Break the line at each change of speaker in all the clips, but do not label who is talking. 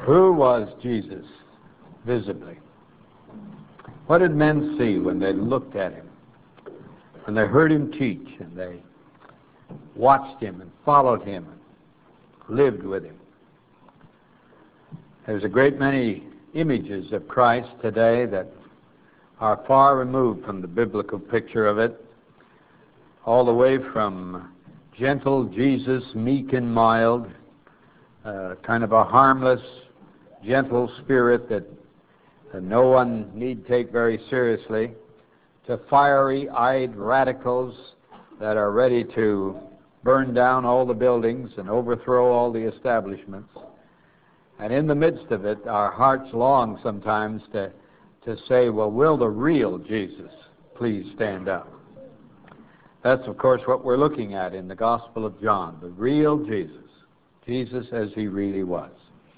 Who was Jesus visibly? What did men see when they looked at him, when they heard him teach, and they watched him and followed him and lived with him? There's a great many images of Christ today that are far removed from the biblical picture of it, all the way from gentle Jesus, meek and mild, kind of a harmless, gentle spirit that no one need take very seriously, to fiery-eyed radicals that are ready to burn down all the buildings and overthrow all the establishments. And in the midst of it, our hearts long sometimes to say, well, will the real Jesus please stand up? That's, of course, what we're looking at in the Gospel of John, the real Jesus, Jesus as he really was.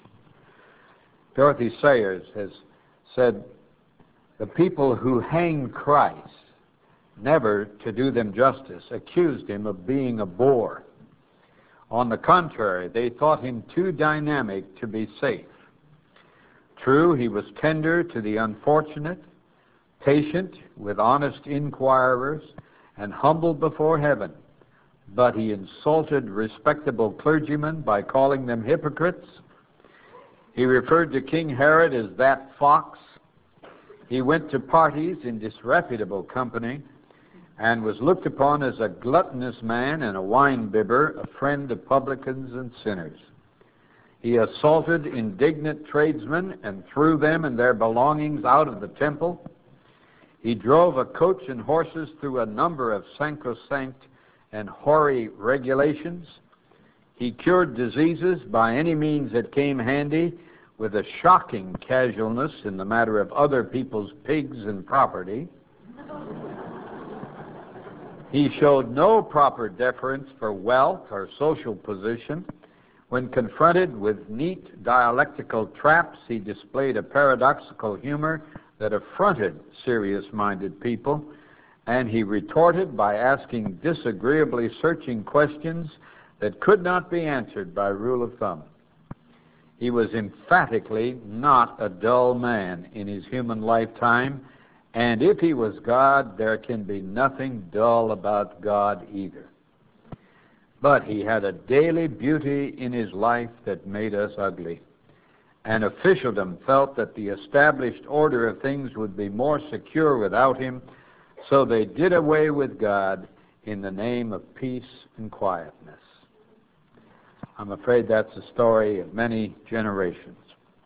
Dorothy Sayers has said, the people who hanged Christ, never, to do them justice, accused him of being a bore. On the contrary, they thought him too dynamic to be safe. True, he was tender to the unfortunate, patient with honest inquirers, and humble before heaven. But he insulted respectable clergymen by calling them hypocrites. He referred to King Herod as that fox. He went to parties in disreputable company and was looked upon as a gluttonous man and a wine-bibber, a friend of publicans and sinners. He assaulted indignant tradesmen and threw them and their belongings out of the temple. He drove a coach and horses through a number of sacrosanct and hoary regulations. He cured diseases by any means that came handy, with a shocking casualness in the matter of other people's pigs and property. He showed no proper deference for wealth or social position. When confronted with neat dialectical traps, he displayed a paradoxical humor that affronted serious-minded people, and he retorted by asking disagreeably searching questions that could not be answered by rule of thumb. He was emphatically not a dull man in his human lifetime, and if he was God, there can be nothing dull about God either. But he had a daily beauty in his life that made us ugly. And officialdom felt that the established order of things would be more secure without him, so they did away with God in the name of peace and quietness. I'm afraid that's the story of many generations.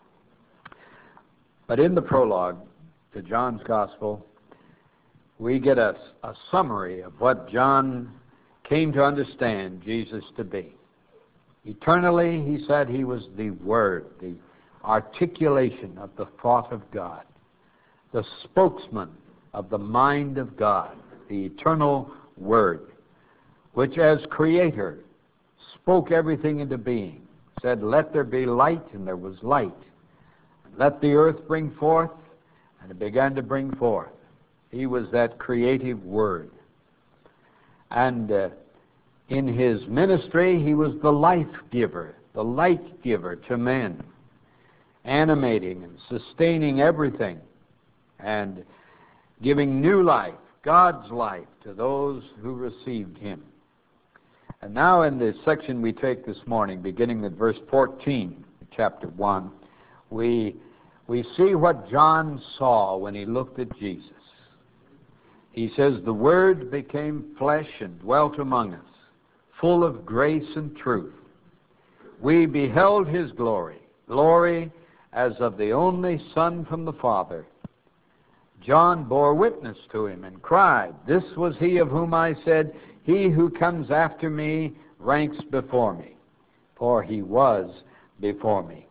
But in the prologue to John's Gospel, we get a summary of what John came to understand Jesus to be. Eternally, he said he was the Word, the articulation of the thought of God, the spokesman of the mind of God, the eternal Word, which as Creator spoke everything into being, said, let there be light, and there was light. Let the earth bring forth, and it began to bring forth. He was that creative Word. And in his ministry, he was the life giver, the light giver to men, animating and sustaining everything, and giving new life, God's life, to those who received him. And now in the section we take this morning, beginning at verse 14, chapter 1, we see what John saw when he looked at Jesus. He says, the Word became flesh and dwelt among us, full of grace and truth. We beheld his glory, glory as of the only Son from the Father. John bore witness to him and cried, this was he of whom I said, he who comes after me ranks before me, for he was before me.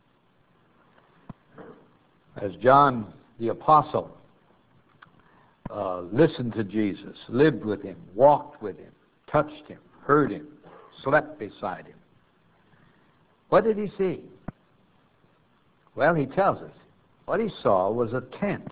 As John the Apostle listened to Jesus, lived with him, walked with him, touched him, heard him, slept beside him, what did he see? Well, he tells us what he saw was a tent.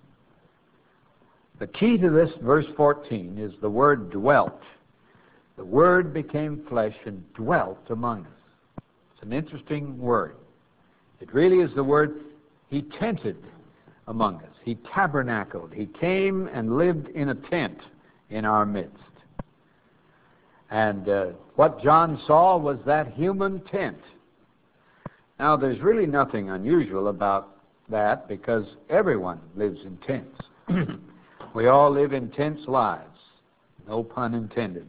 The key to this, verse 14, is the word dwelt. The Word became flesh and dwelt among us. It's an interesting word. It really is the word, he tented among us. He tabernacled. He came and lived in a tent in our midst. And what John saw was that human tent. Now, there's really nothing unusual about that because everyone lives in tents. We all live intense lives. No pun intended.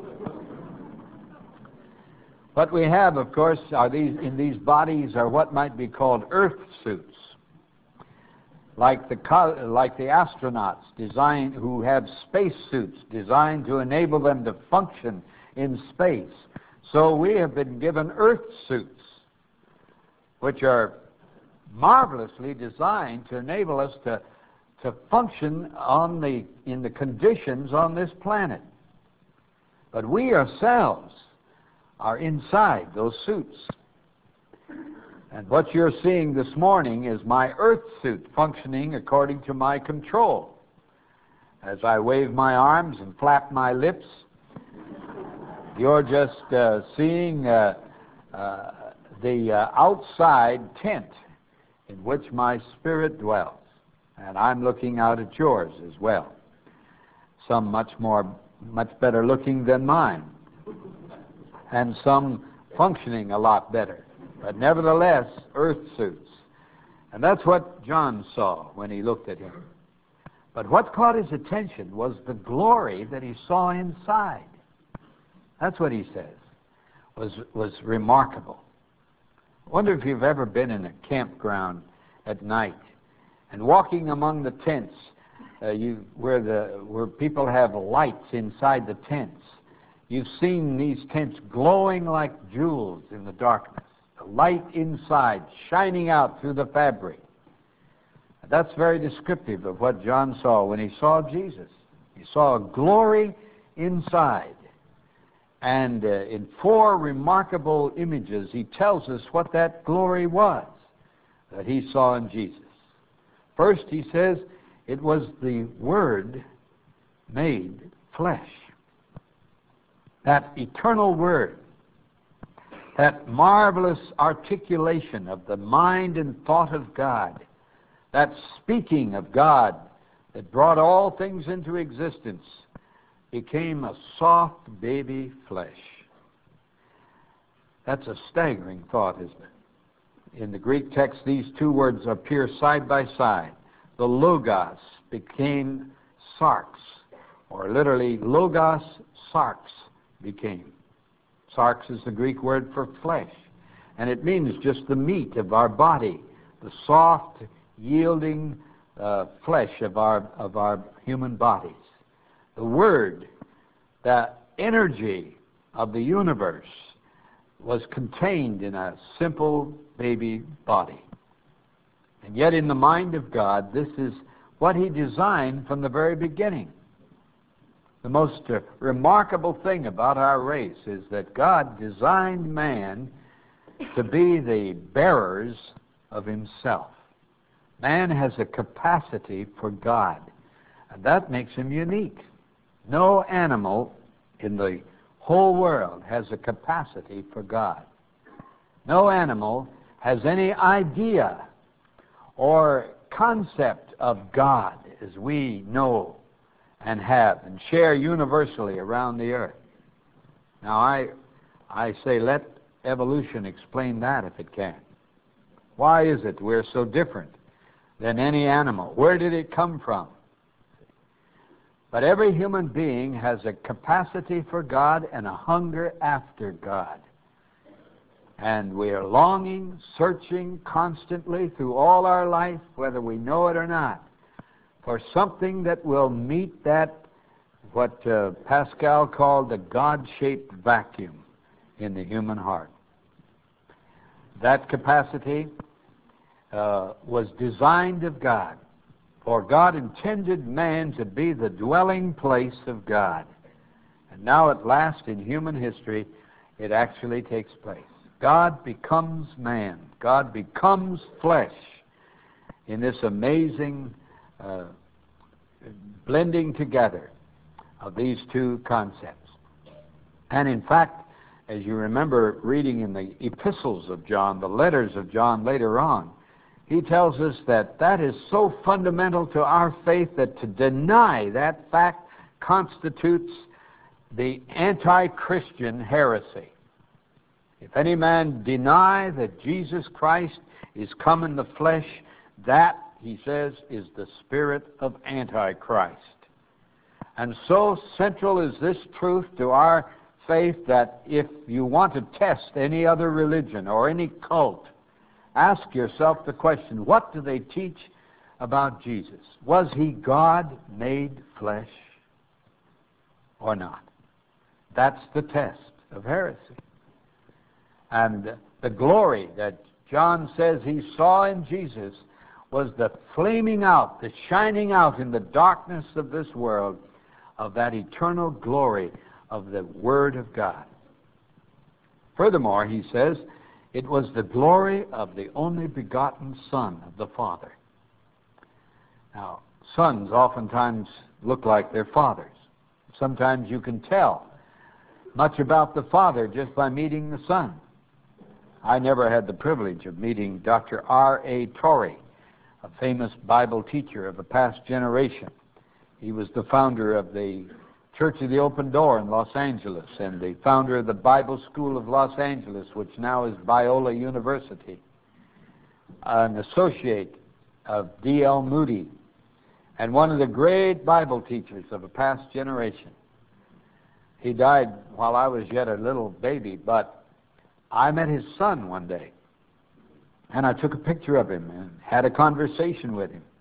What we have, of course, in these bodies are what might be called earth suits, like the astronauts who have space suits designed to enable them to function in space. So we have been given earth suits, which are marvelously designed to enable us to function in the conditions on this planet. But we ourselves are inside those suits. And what you're seeing this morning is my earth suit functioning according to my control. As I wave my arms and flap my lips, you're just seeing the outside tent in which my spirit dwells. And I'm looking out at yours as well. Some much better looking than mine. And some functioning a lot better. But nevertheless, earth suits. And that's what John saw when he looked at him. But what caught his attention was the glory that he saw inside. That's what he says, was remarkable. I wonder if you've ever been in a campground at night and walking among the tents where people have lights inside the tents. You've seen these tents glowing like jewels in the darkness, the light inside shining out through the fabric. That's very descriptive of what John saw when he saw Jesus. He saw a glory inside. And in 4 remarkable images, he tells us what that glory was that he saw in Jesus. First, he says, it was the Word made flesh. That eternal Word, that marvelous articulation of the mind and thought of God, that speaking of God that brought all things into existence, became a soft baby flesh. That's a staggering thought, isn't it? In the Greek text, these two words appear side by side. The Logos became sarx, or literally Logos sarx became. Sarx is the Greek word for flesh, and it means just the meat of our body, the soft, yielding flesh of our human bodies. The Word, the energy of the universe, was contained in a simple baby body. And yet in the mind of God, this is what He designed from the very beginning. The most remarkable thing about our race is that God designed man to be the bearers of Himself. Man has a capacity for God, and that makes him unique. No animal in the whole world has a capacity for God. No animal has any idea or concept of God as we know and have and share universally around the earth. Now, I say let evolution explain that if it can. Why is it we're so different than any animal? Where did it come from? But every human being has a capacity for God and a hunger after God. And we are longing, searching constantly through all our life, whether we know it or not, for something that will meet that, what Pascal called the God-shaped vacuum in the human heart. That capacity was designed of God. For God intended man to be the dwelling place of God. And now at last in human history, it actually takes place. God becomes man. God becomes flesh in this amazing blending together of these two concepts. And in fact, as you remember reading in the epistles of John, the letters of John later on, he tells us that that is so fundamental to our faith that to deny that fact constitutes the anti-Christian heresy. If any man deny that Jesus Christ is come in the flesh, that, he says, is the spirit of Antichrist. And so central is this truth to our faith that if you want to test any other religion or any cult, ask yourself the question, what do they teach about Jesus? Was he God made flesh or not? That's the test of heresy. And the glory that John says he saw in Jesus was the flaming out, the shining out in the darkness of this world of that eternal glory of the Word of God. Furthermore, he says, it was the glory of the only begotten Son of the Father. Now, sons oftentimes look like their fathers. Sometimes you can tell much about the Father just by meeting the Son. I never had the privilege of meeting Dr. R.A. Torrey, a famous Bible teacher of a past generation. He was the founder of the Church of the Open Door in Los Angeles and the founder of the Bible School of Los Angeles, which now is Biola University, an associate of D.L. Moody, and one of the great Bible teachers of a past generation. He died while I was yet a little baby, but I met his son one day, and I took a picture of him and had a conversation with him.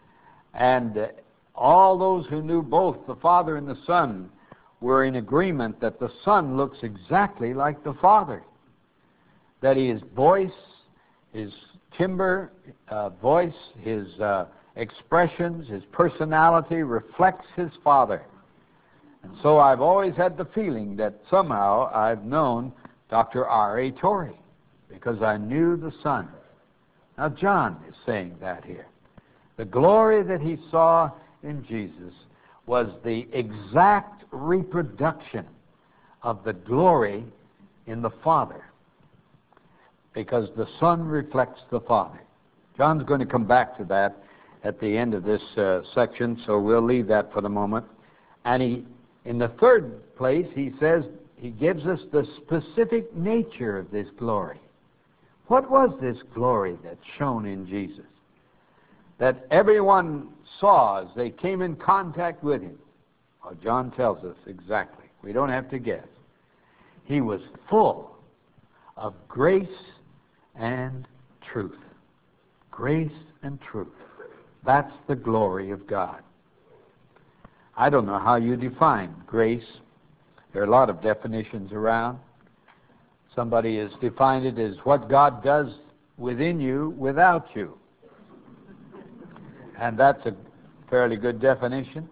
And all those who knew both the Father and the Son were in agreement that the Son looks exactly like the Father, that his voice, his timbre voice, his expressions, his personality reflects his Father. And so I've always had the feeling that somehow I've known Dr. R.A. Torrey because I knew the Son. Now John is saying that here. The glory that he saw in Jesus was the exact reproduction of the glory in the Father, because the Son reflects the Father. John's going to come back to that at the end of this section, so we'll leave that for the moment. And in the third place, he says, he gives us the specific nature of this glory. What was this glory that shone in Jesus, that everyone saw as they came in contact with him? Well, John tells us exactly. We don't have to guess. He was full of grace and truth. Grace and truth. That's the glory of God. I don't know how you define grace. There are a lot of definitions around. Somebody has defined it as what God does within you without you. And that's a fairly good definition.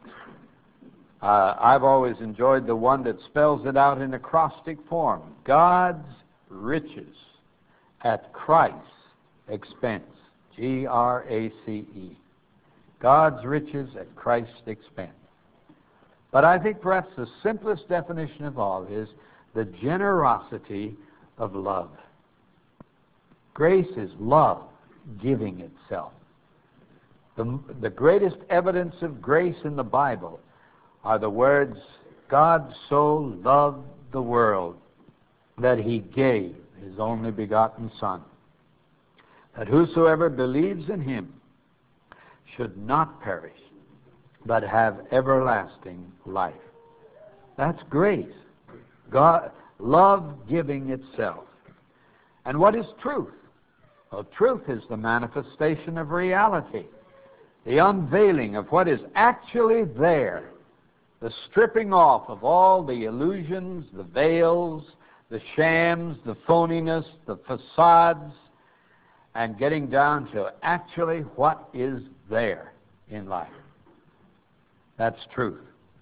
I've always enjoyed the one that spells it out in acrostic form. God's riches at Christ's expense. G-R-A-C-E. God's riches at Christ's expense. But I think perhaps the simplest definition of all is the generosity of love. Grace is love giving itself. The greatest evidence of grace in the Bible are the words, God so loved the world that he gave his only begotten Son, that whosoever believes in him should not perish, but have everlasting life. That's grace. God, love giving itself. And what is truth? Well, truth is the manifestation of reality, the unveiling of what is actually there, the stripping off of all the illusions, the veils, the shams, the phoniness, the facades, and getting down to actually what is there in life. That's truth.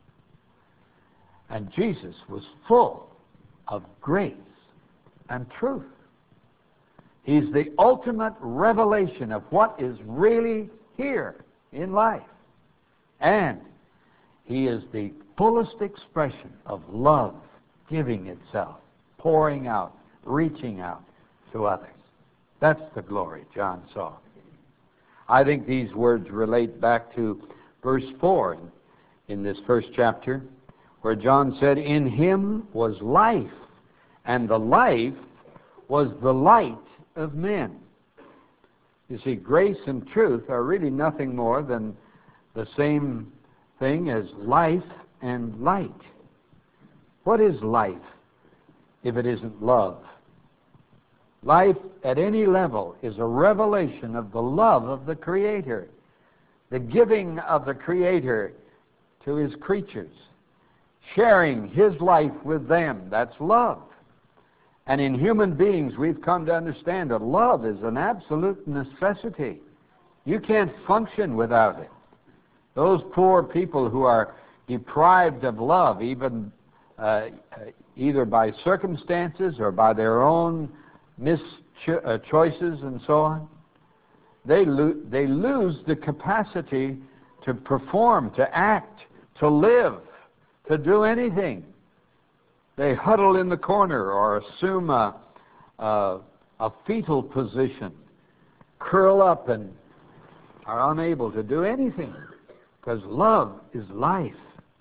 And Jesus was full of grace and truth. He's the ultimate revelation of what is really here in life. And he is the fullest expression of love giving itself. pouring out, reaching out to others. That's the glory John saw. I think these words relate back to verse 4 in this first chapter, where John said, "In him was life, and the life was the light of men." You see, grace and truth are really nothing more than the same thing as life and light. What is life if it isn't love? Life at any level is a revelation of the love of the Creator, the giving of the Creator to His creatures, sharing His life with them. That's love. And in human beings, we've come to understand that love is an absolute necessity. You can't function without it. Those poor people who are deprived of love, even either by circumstances or by their own choices and so on, they lose the capacity to perform, to act, to live, to do anything. They huddle in the corner or assume a fetal position, curl up, and are unable to do anything, because love is life.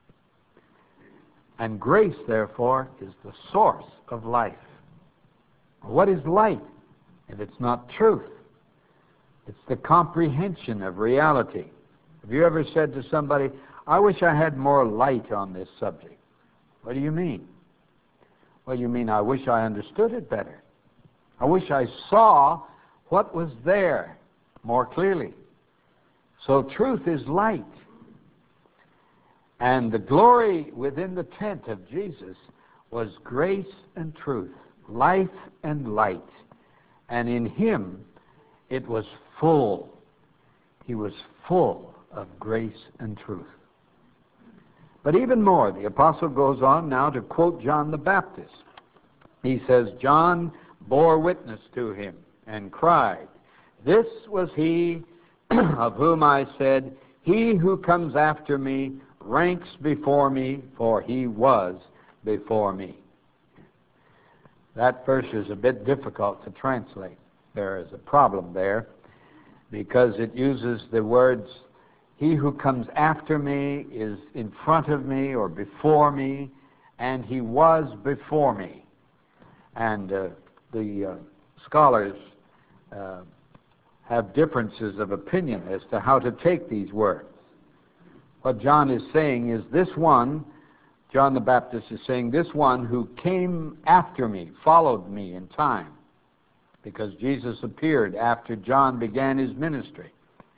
And grace, therefore, is the source of life. What is light if it's not truth? It's the comprehension of reality. Have you ever said to somebody, "I wish I had more light on this subject"? What do you mean? Well, you mean, I wish I understood it better. I wish I saw what was there more clearly. So truth is light. And the glory within the tent of Jesus was grace and truth, life and light. And in Him, it was full. He was full of grace and truth. But even more, the apostle goes on now to quote John the Baptist. He says, "John bore witness to him and cried, 'This was he of whom I said, he who comes after me ranks before me, for he was before me.'" That verse is a bit difficult to translate. There is a problem there, because it uses the words, "He who comes after me is in front of me or before me, and he was before me." And the scholars have differences of opinion as to how to take these words. What John is saying is, this one, John the Baptist is saying, this one who came after me, followed me in time, because Jesus appeared after John began his ministry.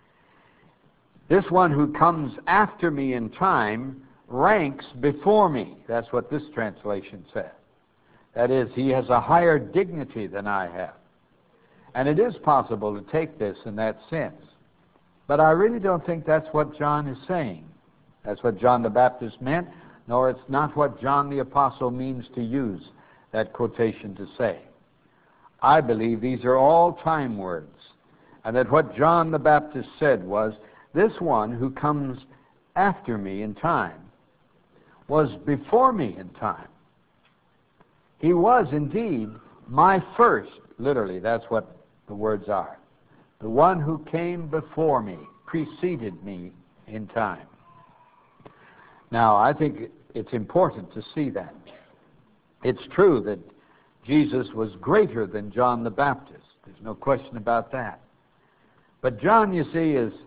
This one who comes after me in time ranks before me. That's what this translation says. That is, he has a higher dignity than I have. And it is possible to take this in that sense. But I really don't think that's what John is saying. That's what John the Baptist meant, nor it's not what John the Apostle means to use that quotation to say. I believe these are all time words, and that what John the Baptist said was, this one who comes after me in time was before me in time. He was indeed my first, literally, that's what the words are. The one who came before me, preceded me in time. Now, I think it's important to see that. It's true that Jesus was greater than John the Baptist. There's no question about that. But John, you see, is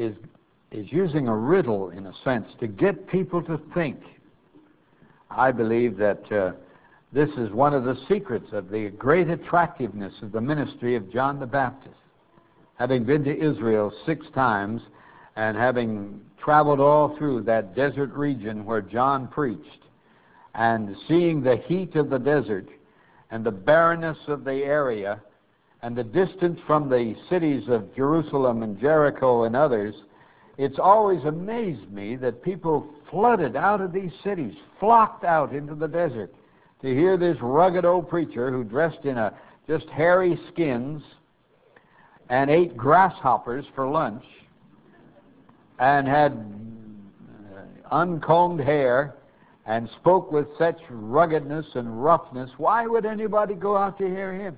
using a riddle, in a sense, to get people to think. I believe that this is one of the secrets of the great attractiveness of the ministry of John the Baptist. Having been to Israel 6 times and having traveled all through that desert region where John preached, and seeing the heat of the desert and the barrenness of the area and the distance from the cities of Jerusalem and Jericho and others, it's always amazed me that people flooded out of these cities, flocked out into the desert to hear this rugged old preacher who dressed in just hairy skins and ate grasshoppers for lunch and had uncombed hair and spoke with such ruggedness and roughness, why would anybody go out to hear him?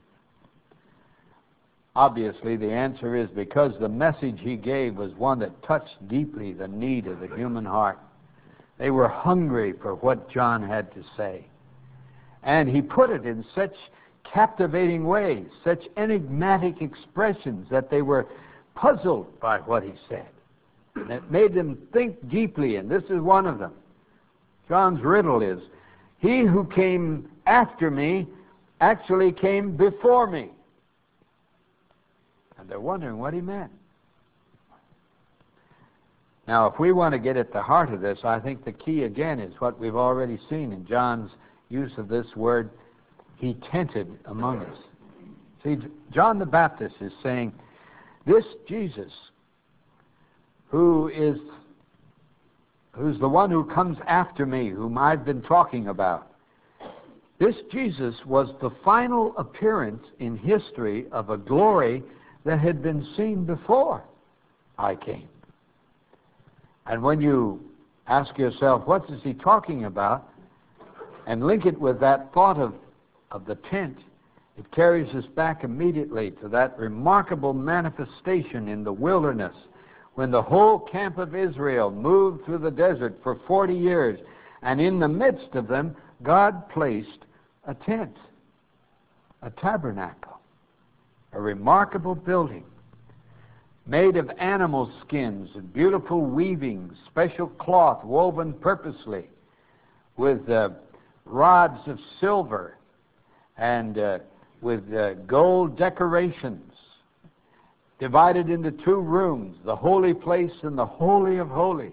Obviously, the answer is because the message he gave was one that touched deeply the need of the human heart. They were hungry for what John had to say. And he put it in such captivating ways, such enigmatic expressions that they were puzzled by what he said. And it made them think deeply, and this is one of them. John's riddle is, he who came after me actually came before me. And they're wondering what he meant. Now, if we want to get at the heart of this, I think the key again is what we've already seen in John's use of this word, he tented among us. See, John the Baptist is saying, this Jesus, who's the one who comes after me, whom I've been talking about, this Jesus was the final appearance in history of a glory that had been seen before I came. And when you ask yourself, what is he talking about, and link it with that thought of the tent, it carries us back immediately to that remarkable manifestation in the wilderness when the whole camp of Israel moved through the desert for 40 years, and in the midst of them, God placed a tent, a tabernacle, a remarkable building made of animal skins and beautiful weavings, special cloth woven purposely with rods of silver and with gold decorations, divided into two rooms, the holy place and the Holy of Holies.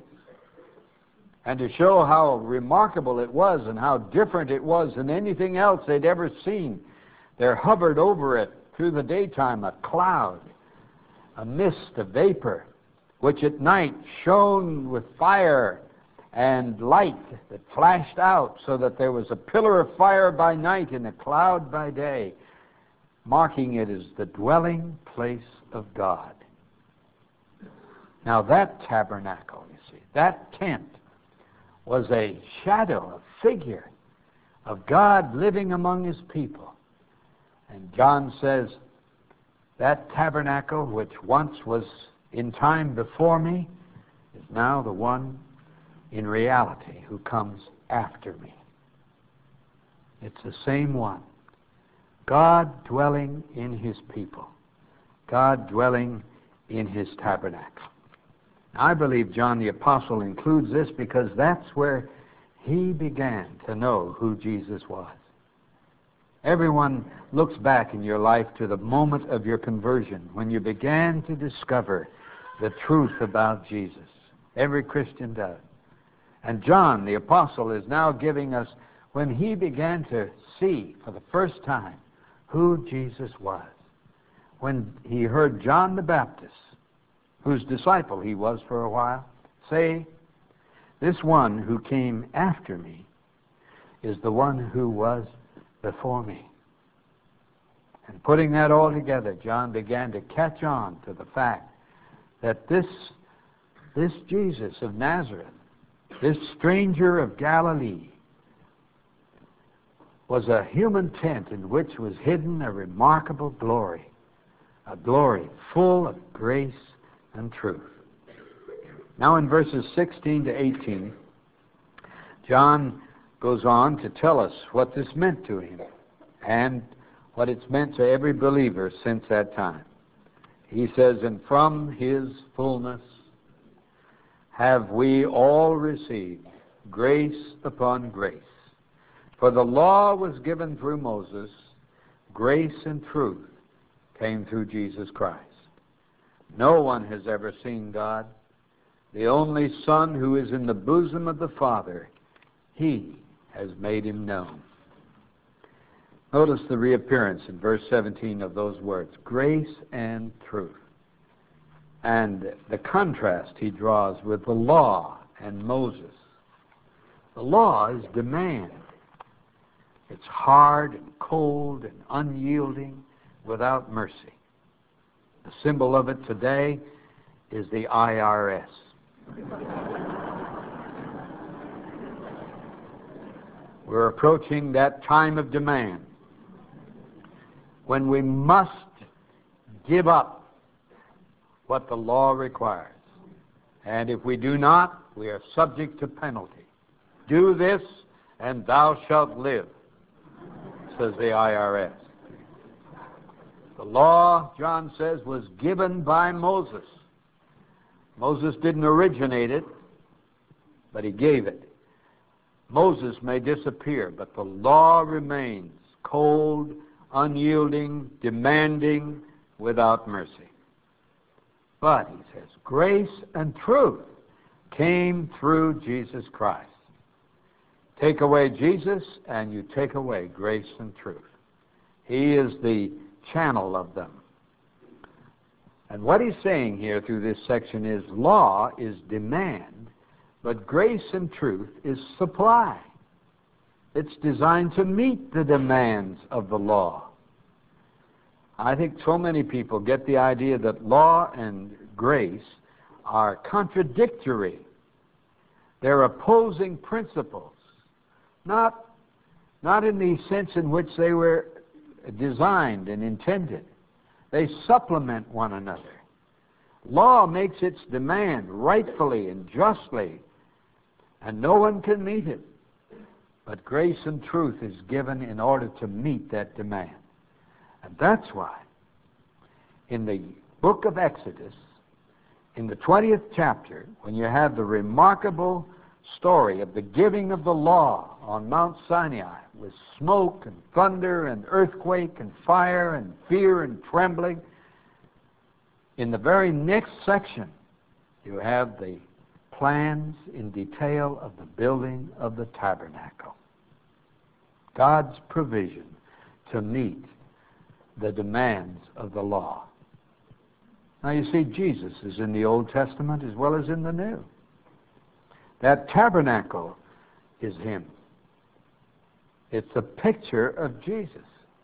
And to show how remarkable it was and how different it was than anything else they'd ever seen, there hovered over it through the daytime a cloud, a mist, a vapor, which at night shone with fire and light that flashed out, so that there was a pillar of fire by night and a cloud by day, marking it as the dwelling place of God. Now that tabernacle, you see, that tent, was a shadow, a figure of God living among his people. And John says, that tabernacle, which once was in time before me, is now the one in reality who comes after me. It's the same one. God dwelling in his people. God dwelling in his tabernacle. I believe John the Apostle includes this because that's where he began to know who Jesus was. Everyone looks back in your life to the moment of your conversion when you began to discover the truth about Jesus. Every Christian does. And John the Apostle is now giving us when he began to see for the first time who Jesus was. When he heard John the Baptist, whose disciple he was for a while, say, this one who came after me is the one who was before me. And putting that all together, John began to catch on to the fact that this Jesus of Nazareth, this stranger of Galilee, was a human tent in which was hidden a remarkable glory, a glory full of grace and truth. Now in verses 16 to 18, John goes on to tell us what this meant to him and what it's meant to every believer since that time. He says, and from his fullness have we all received grace upon grace. For the law was given through Moses, grace and truth came through Jesus Christ. No one has ever seen God. The only Son who is in the bosom of the Father, he has made him known. Notice the reappearance in verse 17 of those words, grace and truth. And the contrast he draws with the law and Moses. The law is demand. It's hard and cold and unyielding, without mercy. The symbol of it today is the IRS. We're approaching that time of demand when we must give up what the law requires. And if we do not, we are subject to penalty. Do this, and thou shalt live, says the IRS. The law, John says, was given by Moses. Moses didn't originate it, but he gave it. Moses may disappear, but the law remains cold, unyielding, demanding, without mercy. But, he says, grace and truth came through Jesus Christ. Take away Jesus, and you take away grace and truth. He is the channel of them. And what he's saying here through this section is law is demand, but grace and truth is supply. It's designed to meet the demands of the law. I think so many people get the idea that law and grace are contradictory. They're opposing principles, not in the sense in which they were designed and intended. They supplement one another. Law makes its demand rightfully and justly, and no one can meet it. But grace and truth is given in order to meet that demand. And that's why in the book of Exodus, in the 20th chapter, when you have the remarkable story of the giving of the law on Mount Sinai, with smoke and thunder and earthquake and fire and fear and trembling, in the very next section you have the plans in detail of the building of the tabernacle. God's provision to meet the demands of the law. Now you see, Jesus is in the Old Testament as well as in the New. That tabernacle is Him. It's a picture of Jesus.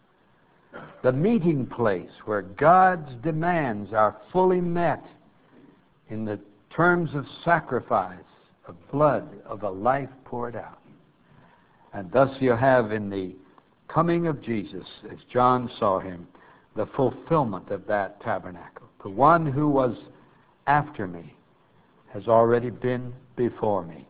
The meeting place where God's demands are fully met in the terms of sacrifice, of blood, of a life poured out. And thus you have in the coming of Jesus, as John saw Him, the fulfillment of that tabernacle. The one who was after me has already been before me.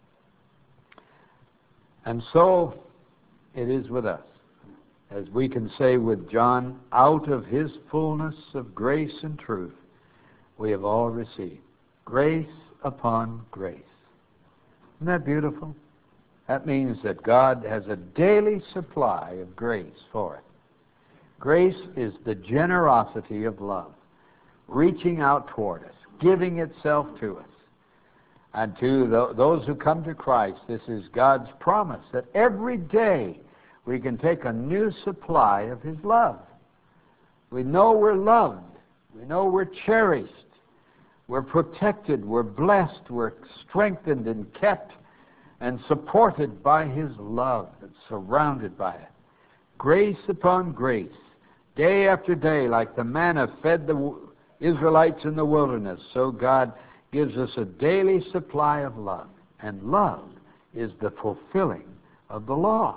And so it is with us. As we can say with John, out of His fullness of grace and truth, we have all received grace upon grace. Isn't that beautiful? That means that God has a daily supply of grace for it. Grace is the generosity of love, reaching out toward us, giving itself to us. And to those who come to Christ, this is God's promise that every day we can take a new supply of His love. We know we're loved. We know we're cherished. We're protected. We're blessed. We're strengthened and kept and supported by His love and surrounded by it. Grace upon grace, day after day, like the manna fed the Israelites in the wilderness, so God gives us a daily supply of love. And love is the fulfilling of the law.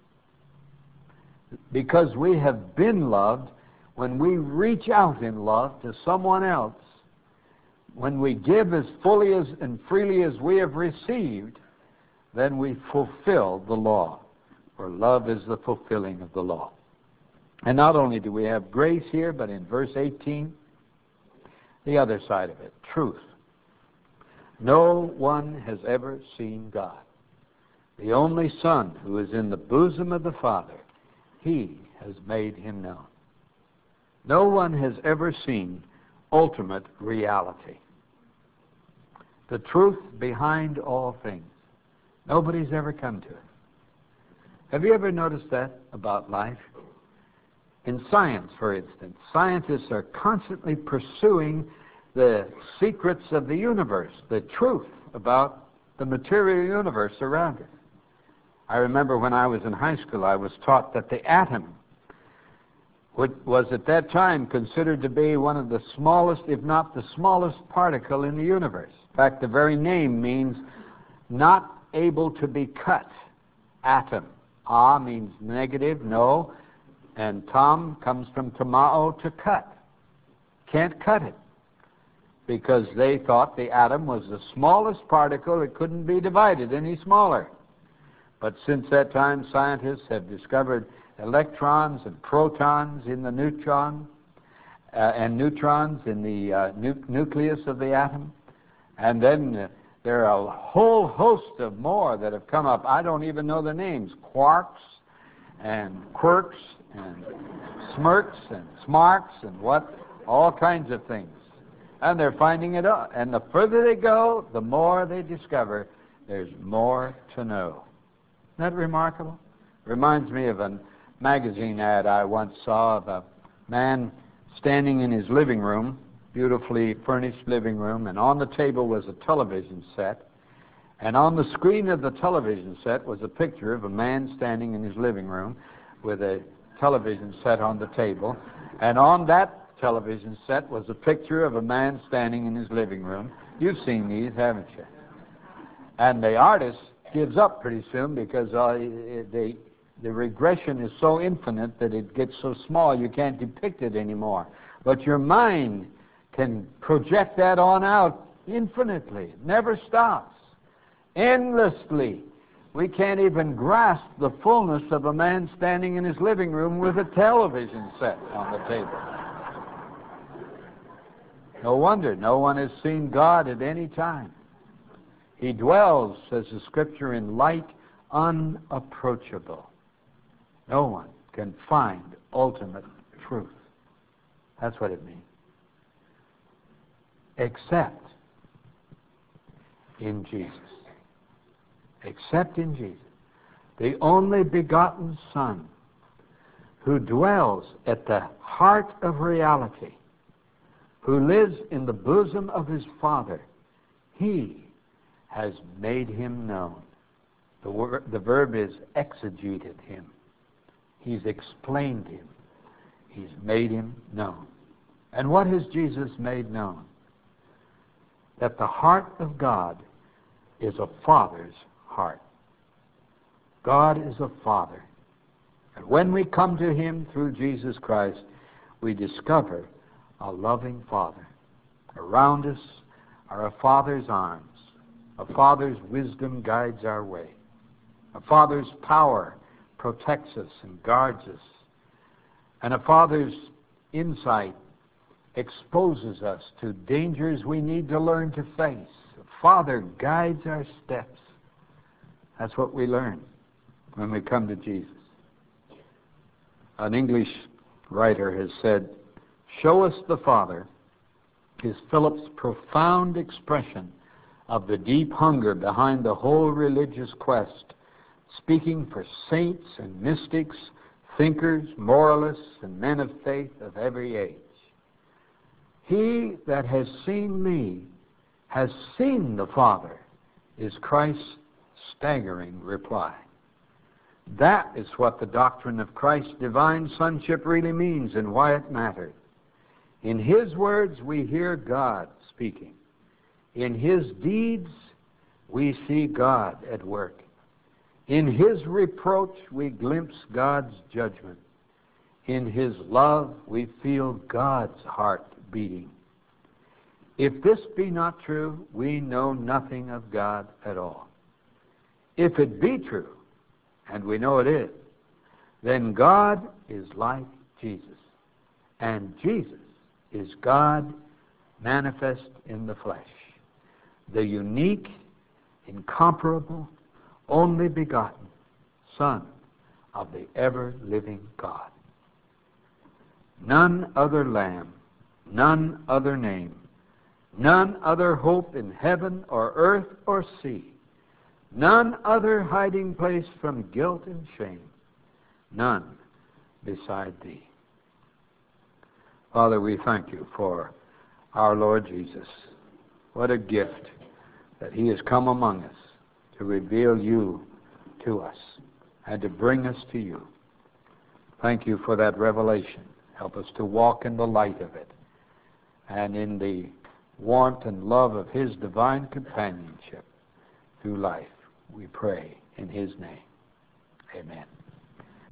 Because we have been loved, when we reach out in love to someone else, when we give as fully as and freely as we have received, then we fulfill the law. For love is the fulfilling of the law. And not only do we have grace here, but in verse 18, the other side of it, truth. No one has ever seen God. The only Son who is in the bosom of the Father, He has made Him known. No one has ever seen ultimate reality. The truth behind all things. Nobody's ever come to it. Have you ever noticed that about life? In science, for instance, scientists are constantly pursuing the secrets of the universe, the truth about the material universe around us. I remember when I was in high school, I was taught that the atom, which was at that time considered to be one of the smallest, if not the smallest particle in the universe. In fact, the very name means not able to be cut. atom. A means negative, no, and tom comes from tomao, to cut. Can't cut it, because they thought the atom was the smallest particle. It couldn't be divided any smaller. But since that time, scientists have discovered electrons and protons in the neutron, and neutrons in the nucleus of the atom. And then there are a whole host of more that have come up. I don't even know the names. Quarks and quirks and smirks and smarks and what, all kinds of things. And they're finding it out. And the further they go, the more they discover there's more to know. Isn't that remarkable? Reminds me of a magazine ad I once saw of a man standing in his living room, beautifully furnished living room, and on the table was a television set. And on the screen of the television set was a picture of a man standing in his living room with a television set on the table. And on that television set was a picture of a man standing in his living room. You've seen these, haven't you? And the artist gives up pretty soon because the regression is so infinite that it gets so small you can't depict it anymore. But your mind can project that on out infinitely. It never stops. Endlessly. We can't even grasp the fullness of a man standing in his living room with a television set on the table. No wonder no one has seen God at any time. He dwells, says the Scripture, in light unapproachable. No one can find ultimate truth. That's what it means. Except in Jesus. Except in Jesus. The only begotten Son, who dwells at the heart of reality, who lives in the bosom of his Father. He has made him known. The verb is exegeted him. He's explained him. He's made him known. And what has Jesus made known? That the heart of God is a father's heart. God is a father. And when we come to him through Jesus Christ, we discover a loving Father. Around us are a Father's arms. A Father's wisdom guides our way. A Father's power protects us and guards us. And a Father's insight exposes us to dangers we need to learn to face. A Father guides our steps. That's what we learn when we come to Jesus. An English writer has said, "Show us the Father" is Philip's profound expression of the deep hunger behind the whole religious quest, speaking for saints and mystics, thinkers, moralists, and men of faith of every age. "He that has seen me has seen the Father," is Christ's staggering reply. That is what the doctrine of Christ's divine sonship really means and why it matters. In his words, we hear God speaking. In his deeds, we see God at work. In his reproach, we glimpse God's judgment. In his love, we feel God's heart beating. If this be not true, we know nothing of God at all. If it be true, and we know it is, then God is like Jesus, and Jesus is God manifest in the flesh, the unique, incomparable, only begotten Son of the ever-living God. None other Lamb, none other name, none other hope in heaven or earth or sea, none other hiding place from guilt and shame, none beside thee. Father, we thank you for our Lord Jesus. What a gift that he has come among us to reveal you to us and to bring us to you. Thank you for that revelation. Help us to walk in the light of it and in the warmth and love of his divine companionship through life. We pray in his name. Amen.